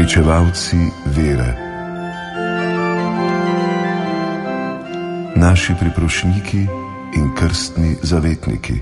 uresničevalci vere, naši priprošniki in krstni zavetniki.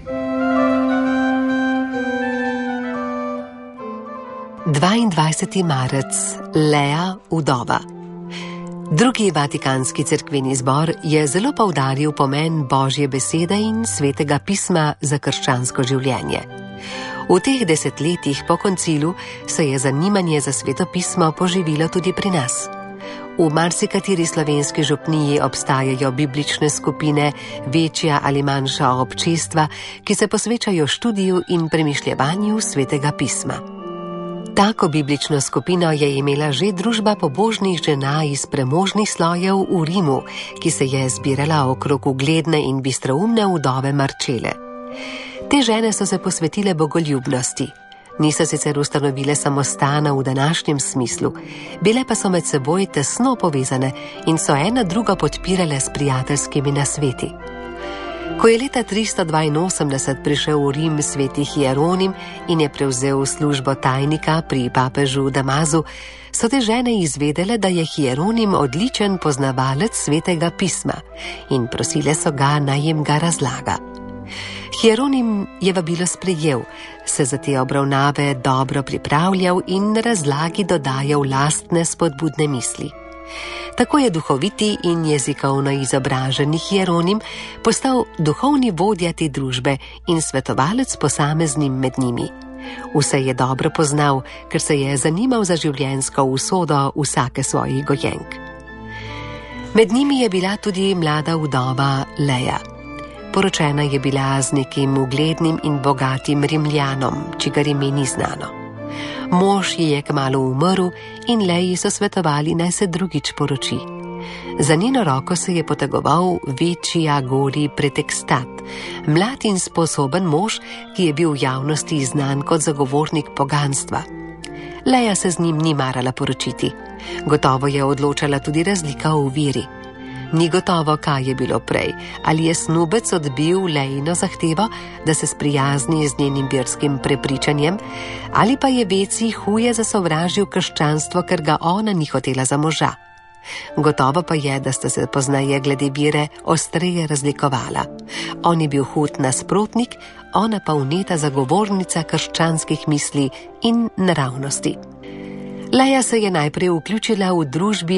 22. marec, Lea, vdova. Drugi vatikanski cerkveni zbor je zelo poudaril pomen Božje besede in svetega pisma za krščansko življenje. V teh desetletjih po koncilu se je zanimanje za sveto pismo poživilo tudi pri nas. V marsikateri slovenski župniji obstajajo biblične skupine, večja ali manjša občestva, ki se posvečajo študiju in premišljevanju svetega pisma. Tako biblično skupino je imela že družba pobožnih žena iz premožnih slojev v Rimu, ki se je zbirala okrog ugledne in bistroumne vdove Marčele. Te žene so se posvetile bogoljubnosti. Niso sicer ustanovile samostana v današnjem smislu, bile pa so med seboj tesno povezane in so ena drugo podpirale s prijateljskimi nasveti. Ko je leta 382 prišel v Rim sveti Hieronim in je prevzel službo tajnika pri papežu Damazu, so te žene izvedele, da je Hieronim odličen poznavalec svetega pisma in prosile so ga, naj jim ga razlaga. Hieronim je vabilo sprejel, se za te obravnave dobro pripravljal in razlagi dodajal lastne spodbudne misli. Tako je duhoviti in jezikovno izobraženi Hieronim postal duhovni vodja te družbe in svetovalec posameznim med njimi. Vse je dobro poznal, ker se je zanimal za življenjsko usodo vsake svojih gojenk. Med njimi je bila tudi mlada vdova Lea. Poročena je bila z nekim uglednim in bogatim Rimljanom, čigar ime ni znano. Mož ji je kmalu umrl in Leji so svetovali, naj se drugič poroči. Za njeno roko se je potegoval večji Agori Pretekstat, mlad in sposoben mož, ki je bil v javnosti znan kot zagovornik poganstva. Leja se z njim ni marala poročiti. Gotovo je odločala tudi razlika v veri. Ni gotovo, kaj je bilo prej, ali je snubec odbil Lejino zahtevo, da se sprijazni z njenim verskim prepričanjem, ali pa je veci huje zasovražil krščanstvo, ker ga ona ni hotela za moža. Gotovo pa je, da sta se poznaje glede vere ostreje razlikovala. On je bil hud nasprotnik, ona pa vneta zagovornica krščanskih misli in naravnosti. Leja se je najprej vključila v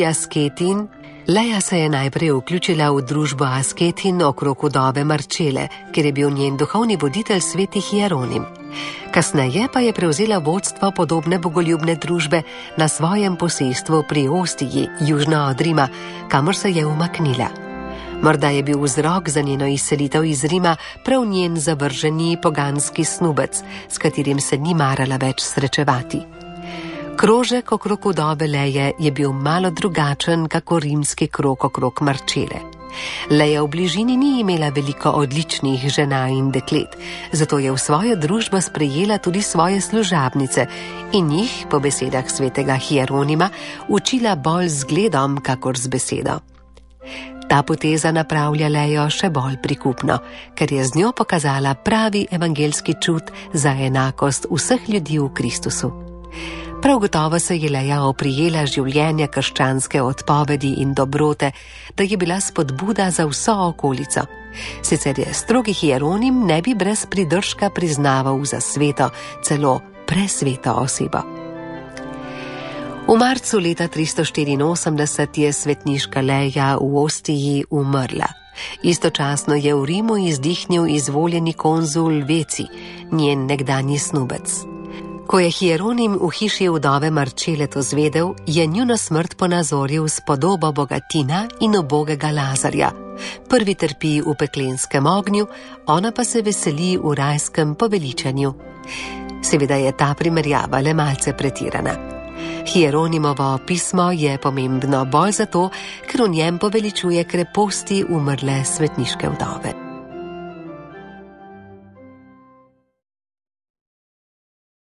družbo asketin okrog vdove Marčele, kjer je bil njen duhovni voditelj sveti Hieronim. Kasneje pa je prevzela vodstvo podobne bogoljubne družbe na svojem posestvu pri Ostiji, južno od Rima, kamor se je umaknila. Morda je bil vzrok za njeno izselitev iz Rima prav njen zavrženi poganski snubec, s katerim se ni marala več srečevati. Krožek okrog vdove Leje je bil malo drugačen kako rimski krog okrog Marčele. Leja v bližini ni imela veliko odličnih žena in deklet, zato je v svojo družbo sprejela tudi svoje služabnice in jih, po besedah svetega Hieronima, učila bolj z zgledom kakor z besedo. Ta poteza napravlja Lejo še bolj prikupno, ker je z njo pokazala pravi evangelski čut za enakost vseh ljudi v Kristusu. Prav gotovo se je Leja oprijela življenja krščanske odpovedi in dobrote, da je bila spodbuda za vso okolico. Sicer je strogi Hieronim ne bi brez pridržka priznaval za sveto, celo presveto osebo. V marcu leta 384 je svetniška Leja v Ostiji umrla. Istočasno je v Rimu izdihnil izvoljeni konzul Veci, njen nekdanji snubec. Ko je Hieronim v hiši vdove Marčele to zvedel, je njuno smrt ponazoril s podobo bogatina in ubogega Lazarja. Prvi trpi v peklenskem ognju, ona pa se veseli v rajskem poveličanju. Seveda je ta primerjava le malce pretirana. Hieronimovo pismo je pomembno bolj zato, ker v njem poveličuje kreposti umrle svetniške vdove.